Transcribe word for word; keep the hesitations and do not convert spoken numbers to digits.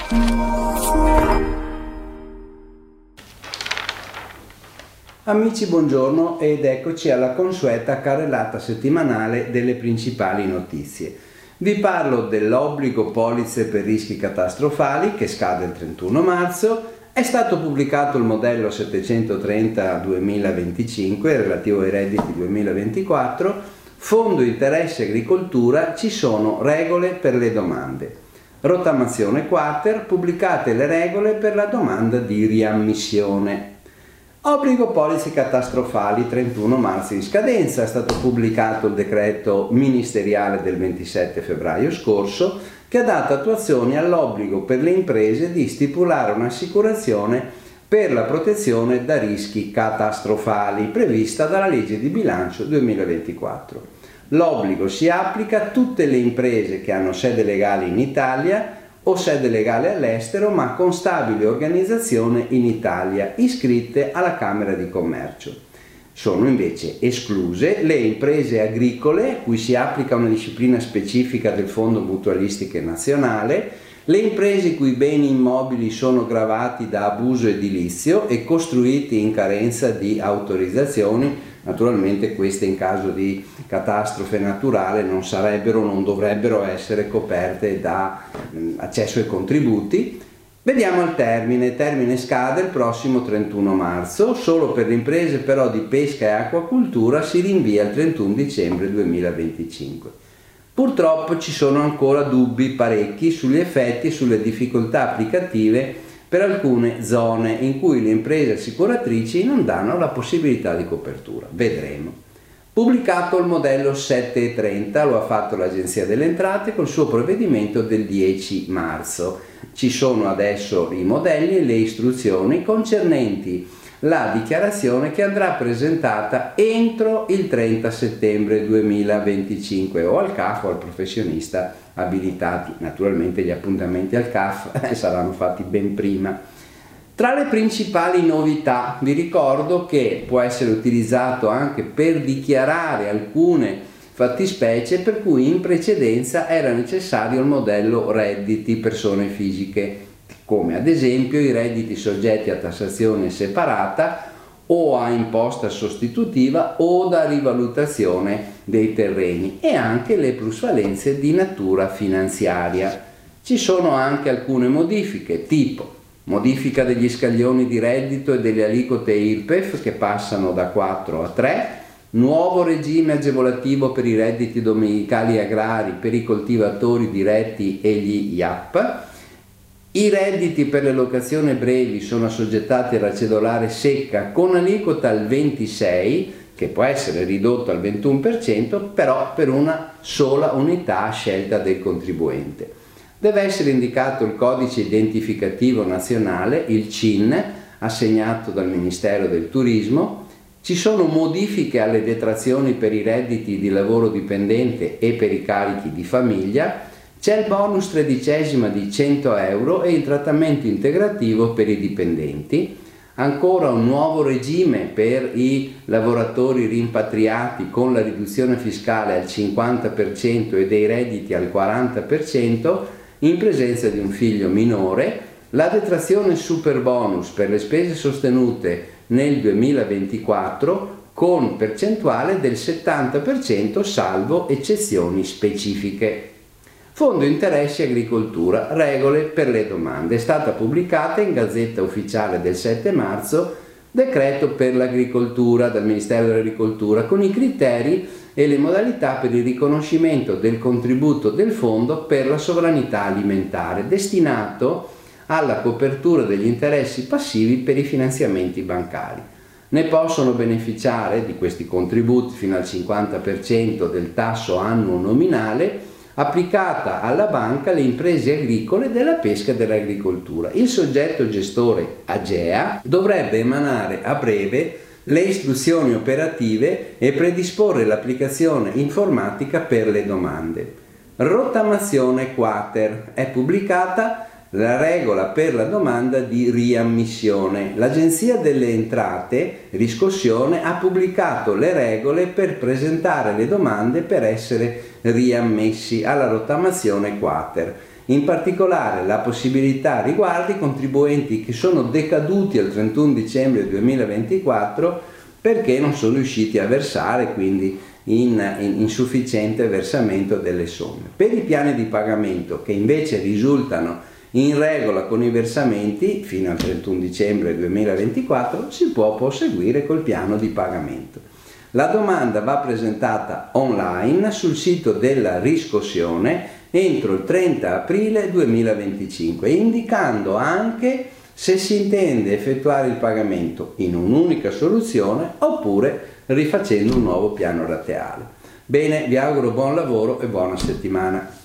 Amici, buongiorno ed eccoci alla consueta carrellata settimanale delle principali notizie. Vi parlo dell'obbligo polizze per rischi catastrofali che scade il trentuno marzo, è stato pubblicato il modello settecentotrenta duemilaventicinque relativo ai redditi duemilaventiquattro, fondo interesse agricoltura, ci sono regole per le domande. Rottamazione quater, pubblicate le regole per la domanda di riammissione. Obbligo polizze catastrofali, trentuno marzo in scadenza, è stato pubblicato il decreto ministeriale del ventisette febbraio scorso che ha dato attuazione all'obbligo per le imprese di stipulare un'assicurazione per la protezione da rischi catastrofali prevista dalla legge di bilancio duemilaventiquattro. L'obbligo si applica a tutte le imprese che hanno sede legale in Italia o sede legale all'estero ma con stabile organizzazione in Italia, iscritte alla Camera di Commercio. Sono invece escluse le imprese agricole, cui si applica una disciplina specifica del Fondo Mutualistiche Nazionale, le imprese i cui beni immobili sono gravati da abuso edilizio e costruiti in carenza di autorizzazioni. Naturalmente queste in caso di catastrofe naturale non sarebbero, non dovrebbero essere coperte da mh, accesso ai contributi. Vediamo il termine. Termine scade il prossimo trentuno marzo, solo per le imprese però di pesca e acquacultura si rinvia al trentuno dicembre duemilaventicinque. Purtroppo ci sono ancora dubbi parecchi sugli effetti e sulle difficoltà applicative per alcune zone in cui le imprese assicuratrici non danno la possibilità di copertura. Vedremo. Pubblicato il modello settecentotrenta, lo ha fatto l'Agenzia delle Entrate col suo provvedimento del dieci marzo. Ci sono adesso i modelli e le istruzioni concernenti la dichiarazione che andrà presentata entro il trenta settembre duemilaventicinque o al C A F o al professionista abilitati. Naturalmente gli appuntamenti al C A F saranno fatti ben prima. Tra le principali novità vi ricordo che può essere utilizzato anche per dichiarare alcune fattispecie per cui in precedenza era necessario il modello redditi persone fisiche, come ad esempio i redditi soggetti a tassazione separata o a imposta sostitutiva o da rivalutazione dei terreni, e anche le plusvalenze di natura finanziaria. Ci sono anche alcune modifiche, tipo modifica degli scaglioni di reddito e delle aliquote I R P E F che passano da quattro a tre, nuovo regime agevolativo per i redditi dominicali agrari per i coltivatori diretti e gli I A P. I redditi per le locazioni brevi sono assoggettati alla cedolare secca con aliquota al ventisei, che può essere ridotto al ventuno per cento, però per una sola unità a scelta del contribuente. Deve essere indicato il codice identificativo nazionale, il C I N, assegnato dal Ministero del Turismo. Ci sono modifiche alle detrazioni per i redditi di lavoro dipendente e per i carichi di famiglia. C'è il bonus tredicesima di cento euro e il trattamento integrativo per i dipendenti. Ancora un nuovo regime per i lavoratori rimpatriati con la riduzione fiscale al cinquanta per cento e dei redditi al quaranta per cento in presenza di un figlio minore, la detrazione super bonus per le spese sostenute nel duemilaventiquattro con percentuale del settanta per cento salvo eccezioni specifiche. Fondo Interessi Agricoltura, regole per le domande. È stata pubblicata in Gazzetta Ufficiale del sette marzo, decreto per l'agricoltura dal Ministero dell'Agricoltura con i criteri e le modalità per il riconoscimento del contributo del fondo per la sovranità alimentare, destinato alla copertura degli interessi passivi per i finanziamenti bancari. Ne possono beneficiare di questi contributi fino al cinquanta per cento del tasso annuo nominale applicata alla banca le imprese agricole della pesca e dell'agricoltura. Il soggetto gestore AGEA dovrebbe emanare a breve le istruzioni operative e predisporre l'applicazione informatica per le domande. Rottamazione quater. È pubblicata la regola per la domanda di riammissione. L'Agenzia delle Entrate, Riscossione, ha pubblicato le regole per presentare le domande per essere riammessi alla rottamazione quater. In particolare la possibilità riguarda i contribuenti che sono decaduti al trentuno dicembre duemilaventiquattro perché non sono riusciti a versare, quindi in, in insufficiente versamento delle somme. Per i piani di pagamento che invece risultano in regola con i versamenti fino al trentuno dicembre duemilaventiquattro si può proseguire col piano di pagamento. La domanda va presentata online sul sito della riscossione entro il trenta aprile duemilaventicinque, indicando anche se si intende effettuare il pagamento in un'unica soluzione oppure rifacendo un nuovo piano rateale. Bene, vi auguro buon lavoro e buona settimana.